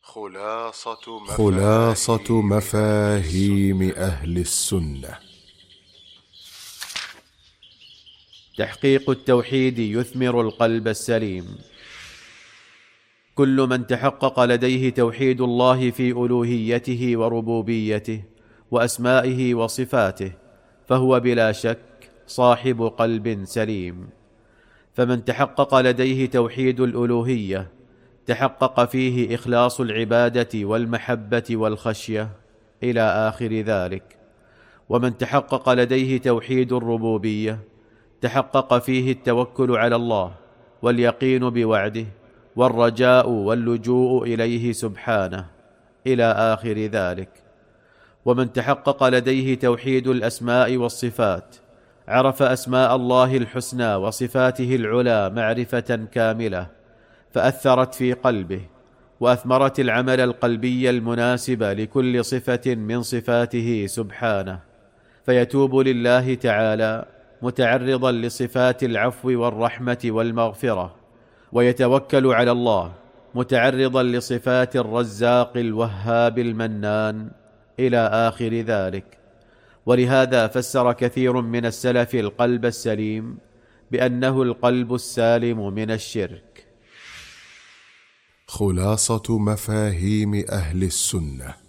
خلاصة مفاهيم أهل السنة. تحقيق التوحيد يثمر القلب السليم. كل من تحقق لديه توحيد الله في ألوهيته وربوبيته وأسمائه وصفاته فهو بلا شك صاحب قلب سليم. فمن تحقق لديه توحيد الألوهية تحقق فيه إخلاص العبادة والمحبة والخشية إلى آخر ذلك. ومن تحقق لديه توحيد الربوبية تحقق فيه التوكل على الله واليقين بوعده والرجاء واللجوء إليه سبحانه إلى آخر ذلك. ومن تحقق لديه توحيد الأسماء والصفات عرف أسماء الله الحسنى وصفاته العلى معرفة كاملة فأثرت في قلبه وأثمرت العمل القلبي المناسب لكل صفة من صفاته سبحانه، فيتوب لله تعالى متعرضا لصفات العفو والرحمة والمغفرة، ويتوكل على الله متعرضا لصفات الرزاق الوهاب المنان إلى آخر ذلك. ولهذا فسر كثير من السلف القلب السليم بأنه القلب السالم من الشرك. خلاصة مفاهيم أهل السنة.